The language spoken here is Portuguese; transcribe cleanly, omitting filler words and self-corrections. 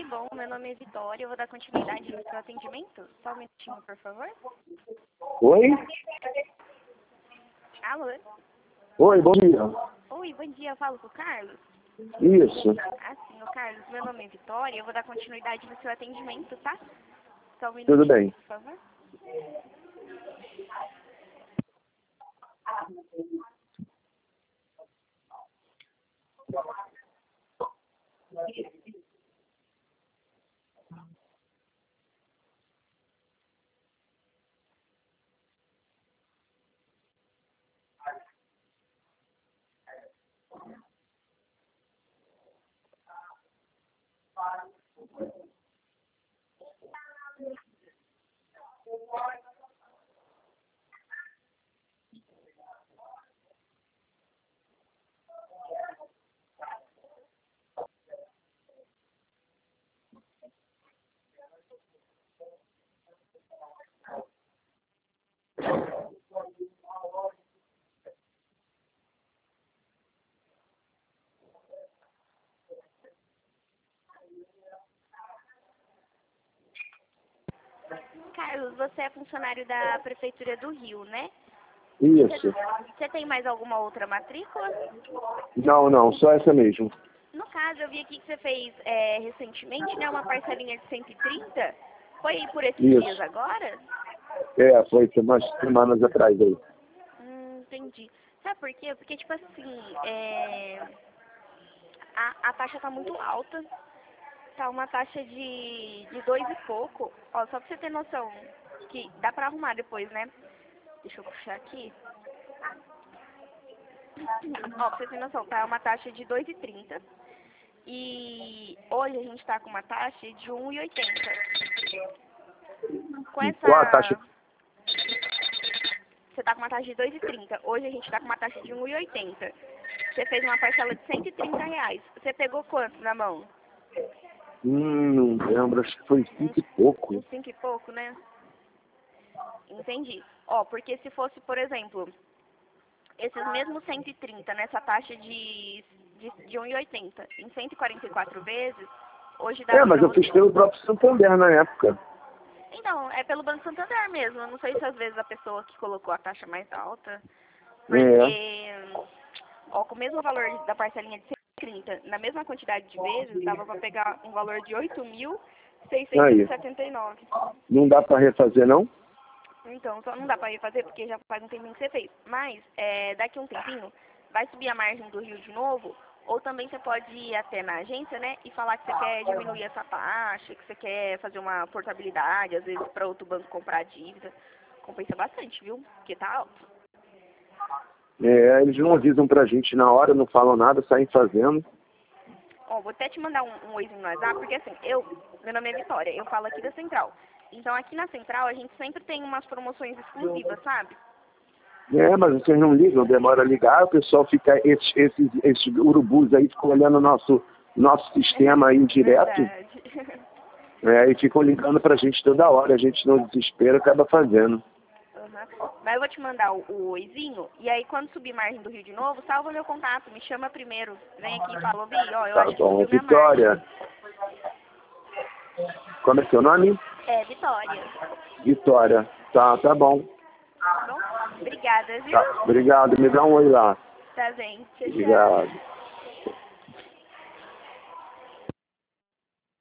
bom, meu nome é Vitória, eu vou dar continuidade no seu atendimento. Só um minutinho, por favor. Oi? Alô? Oi, bom dia. Oi, bom dia, eu falo com o Carlos? Isso. Ah, sim, ô Carlos, meu nome é Vitória, eu vou dar continuidade no seu atendimento, tá? Só um Tudo minutinho, bem. por favor. Carlos, você é funcionário da Prefeitura do Rio, né? Isso. Você tem mais alguma outra matrícula? Não, só essa mesmo. No caso, eu vi aqui que você fez recentemente, né, uma parcelinha de 130. Foi aí por esses Isso. dias agora? Foi umas semanas atrás aí. Entendi. Sabe por quê? Porque, tipo assim, a taxa tá muito alta. Tá uma taxa de 2 e pouco. Ó, só pra você ter noção, que dá pra arrumar depois, né? Deixa eu puxar aqui. Ó, pra você ter noção, tá uma taxa de 2,30. E hoje a gente tá com uma taxa de 1,80. Com Qual a taxa? essa... Você tá com uma taxa de 2,30. Hoje a gente tá com uma taxa de 1,80. Você fez uma parcela de R$ 130. Você pegou quanto na mão? Não lembro, acho que foi 5 e pouco. Uns 5 e pouco, né? Entendi. Ó, porque se fosse, por exemplo, esses mesmos 130 nessa taxa de 1,80 em 144 vezes, hoje dá Mas pra eu fiz você... pelo próprio Santander na época. Então, é pelo Banco Santander mesmo. Eu não sei se às vezes a pessoa que colocou a taxa mais alta, porque, ó, com o mesmo valor da parcelinha de 130, na mesma quantidade de vezes, dava pra pegar um valor de 8.679. Não dá pra refazer, não? Então, só não dá pra refazer porque já faz um tempinho que você fez. Mas, daqui a um tempinho, vai subir a margem do Rio de novo, ou também você pode ir até na agência, né, e falar que você quer diminuir essa taxa, que você quer fazer uma portabilidade, às vezes para outro banco comprar dívida. Compensa bastante, viu? Porque tá alto. Eles não avisam pra gente na hora, não falam nada, saem fazendo. Ó, vou até te mandar um oizinho no WhatsApp, porque assim, meu nome é Vitória, eu falo aqui da Central. Então aqui na Central a gente sempre tem umas promoções exclusivas, sabe? Mas vocês não ligam, demora a ligar, o pessoal fica, esses urubus aí ficam olhando nosso sistema aí direto. Verdade. E ficam ligando pra gente toda hora, a gente no desespero acaba fazendo. Mas eu vou te mandar o oizinho, e aí quando subir margem do Rio de novo, salva meu contato, me chama primeiro. Vem aqui e fala, ó, eu acho que subiu minha Vitória. margem. Como é seu nome? Vitória. Vitória. Tá bom. Tá bom? Obrigada, viu? Tá, obrigado, me dá um oi lá. Tá, gente. Tchau, tchau. Obrigado.